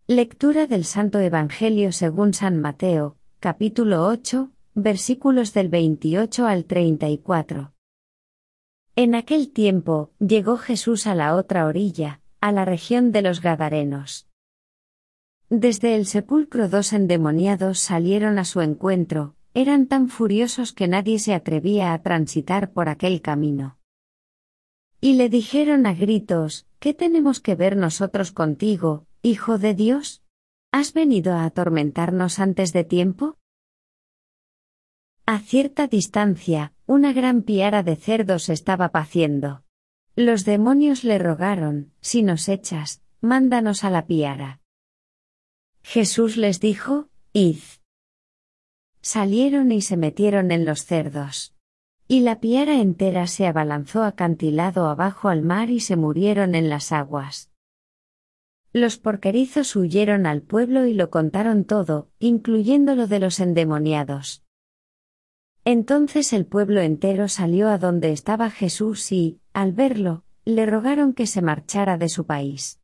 Lectura del Santo Evangelio según San Mateo, capítulo 8, versículos del 28 al 34. En aquel tiempo, llegó Jesús a la otra orilla, a la región de los Gadarenos. Desde el sepulcro 2 endemoniados salieron a su encuentro, eran tan furiosos que nadie se atrevía a transitar por aquel camino. Y le dijeron a gritos: ¿Qué tenemos que ver nosotros contigo, Hijo de Dios? ¿Has venido a atormentarnos antes de tiempo? A cierta distancia, una gran piara de cerdos estaba paciendo. Los demonios le rogaron: si nos echas, mándanos a la piara. Jesús les dijo: id. Salieron y se metieron en los cerdos. Y la piara entera se abalanzó acantilado abajo al mar y se murieron en las aguas. Los porquerizos huyeron al pueblo y lo contaron todo, incluyendo lo de los endemoniados. Entonces el pueblo entero salió a donde estaba Jesús y, al verlo, le rogaron que se marchara de su país.